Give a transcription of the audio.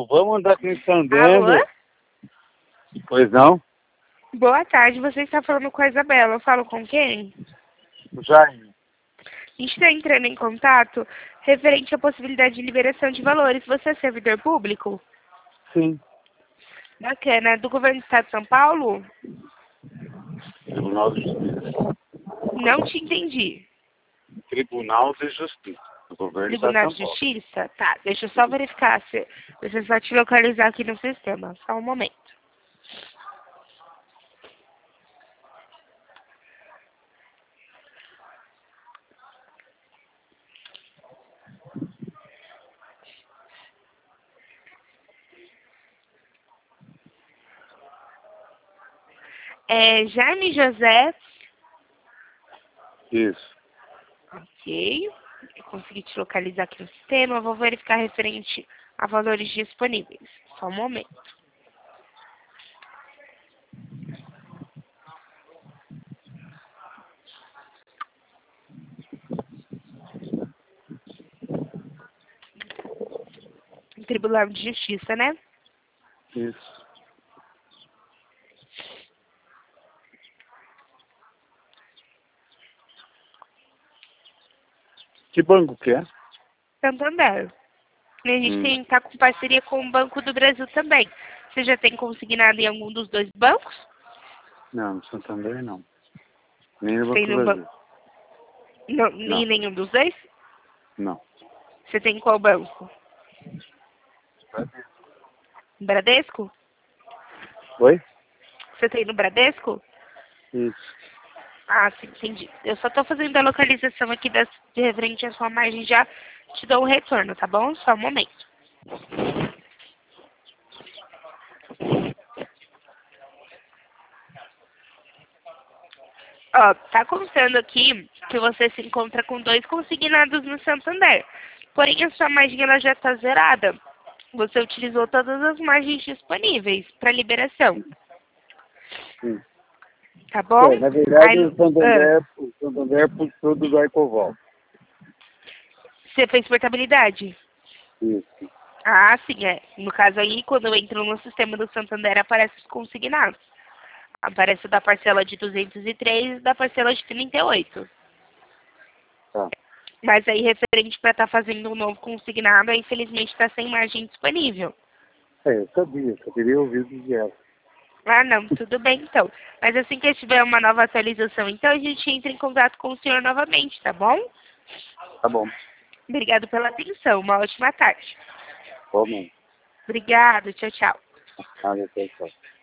vamos andar com isso andando. Alô? Pois não? Boa tarde, você está falando com a Isabela. Eu falo com quem? Jaime. A gente está entrando em contato referente à possibilidade de liberação de valores. Você é servidor público? Sim. Bacana. Do governo do estado de São Paulo? Tribunal de Justiça. Não te entendi. Tribunal de Justiça. Do governo do Estado Tribunal de de São Paulo. Justiça? Tá, deixa eu só verificar se... Deixa eu só te localizar aqui no sistema. Só um momento. É Jaime José. Isso. Ok. Eu consegui te localizar aqui no sistema. Eu vou verificar referente a valores disponíveis. Só um momento. Tribunal de Justiça, né? Isso. Que banco que é? Santander. E a gente tá com parceria com o Banco do Brasil também. Você já tem consignado em algum dos dois bancos? Não, no Santander não. Nem no Tem Banco do no Brasil. Não, Não. em nenhum dos dois? Não. Você tem qual banco? Bradesco? Oi? Você tem no Bradesco? Isso. Ah, sim, entendi. Eu só tô fazendo a localização aqui de referente à sua margem, já te dou um retorno, tá bom? Só um momento. Ó, tá contando aqui que você se encontra com 2 consignados no Santander. Porém, a sua margem ela já está zerada. Você utilizou todas as margens disponíveis para liberação, Sim. tá bom? Na verdade, Aí, o Santander puxou do Arcoval. você fez portabilidade? Isso. Ah, sim, é. No caso aí, quando eu entro no sistema do Santander, aparece os consignados. Aparece o da parcela de 203 e da parcela de 38. Tá. Mas aí, referente para estar fazendo um novo consignado, aí, infelizmente, está sem margem disponível. Eu sabia. Só queria ouvir do Diego. Ah, não, tudo bem, então. Mas assim que tiver uma nova atualização, então, a gente entra em contato com o senhor novamente, tá bom? Tá bom. Obrigado pela atenção. Uma ótima tarde. Bom, Obrigado. Tchau, tchau. nada, tchau.